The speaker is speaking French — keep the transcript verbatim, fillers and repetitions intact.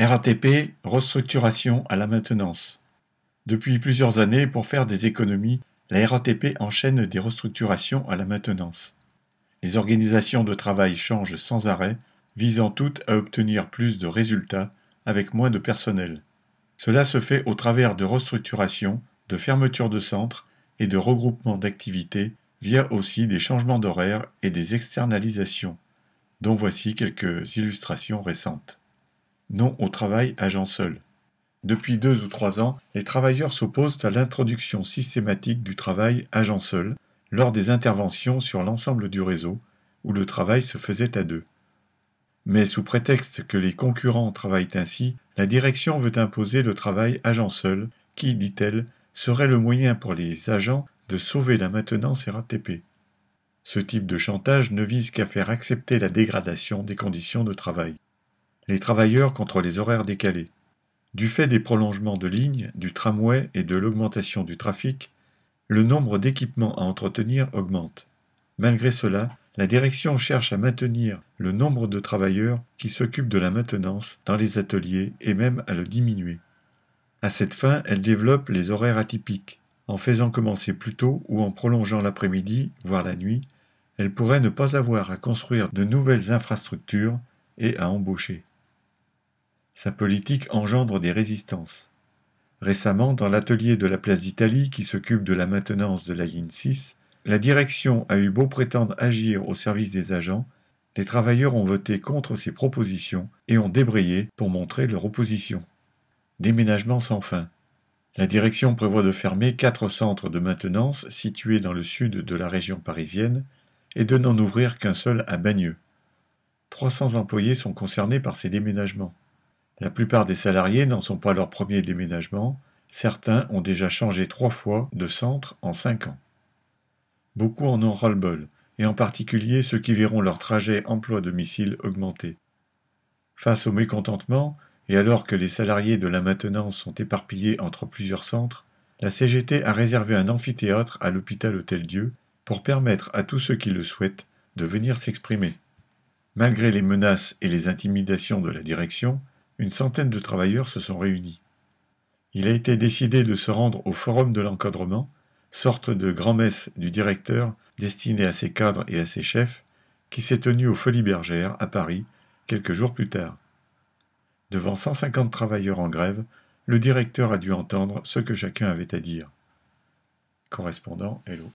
R A T P, restructuration à la maintenance. Depuis plusieurs années, pour faire des économies, la R A T P enchaîne des restructurations à la maintenance. Les organisations de travail changent sans arrêt, visant toutes à obtenir plus de résultats avec moins de personnel. Cela se fait au travers de restructurations, de fermetures de centres et de regroupements d'activités, via aussi des changements d'horaire et des externalisations, dont voici quelques illustrations récentes. Non au travail agent seul. Depuis deux ou trois ans, les travailleurs s'opposent à l'introduction systématique du travail agent seul lors des interventions sur l'ensemble du réseau, où le travail se faisait à deux. Mais sous prétexte que les concurrents travaillent ainsi, la direction veut imposer le travail agent seul, qui, dit-elle, serait le moyen pour les agents de sauver la maintenance R A T P. Ce type de chantage ne vise qu'à faire accepter la dégradation des conditions de travail. Les travailleurs contre les horaires décalés. Du fait des prolongements de lignes, du tramway et de l'augmentation du trafic, le nombre d'équipements à entretenir augmente. Malgré cela, la direction cherche à maintenir le nombre de travailleurs qui s'occupent de la maintenance dans les ateliers et même à le diminuer. À cette fin, elle développe les horaires atypiques. En faisant commencer plus tôt ou en prolongeant l'après-midi, voire la nuit, elle pourrait ne pas avoir à construire de nouvelles infrastructures et à embaucher. Sa politique engendre des résistances. Récemment, dans l'atelier de la place d'Italie qui s'occupe de la maintenance de la ligne six, la direction a eu beau prétendre agir au service des agents, les travailleurs ont voté contre ces propositions et ont débrayé pour montrer leur opposition. Déménagement sans fin. La direction prévoit de fermer quatre centres de maintenance situés dans le sud de la région parisienne et de n'en ouvrir qu'un seul à Bagneux. trois cents employés sont concernés par ces déménagements. La plupart des salariés n'en sont pas leur premier déménagement, certains ont déjà changé trois fois de centre en cinq ans. Beaucoup en ont ras-le-bol, et en particulier ceux qui verront leur trajet emploi-domicile augmenter. Face au mécontentement, et alors que les salariés de la maintenance sont éparpillés entre plusieurs centres, la C G T a réservé un amphithéâtre à l'hôpital Hôtel-Dieu pour permettre à tous ceux qui le souhaitent de venir s'exprimer. Malgré les menaces et les intimidations de la direction, une centaine de travailleurs se sont réunis. Il a été décidé de se rendre au Forum de l'encadrement, sorte de grand-messe du directeur destinée à ses cadres et à ses chefs, qui s'est tenu aux Folies Bergères, à Paris, quelques jours plus tard. Devant cent cinquante travailleurs en grève, le directeur a dû entendre ce que chacun avait à dire. Correspondant Hello.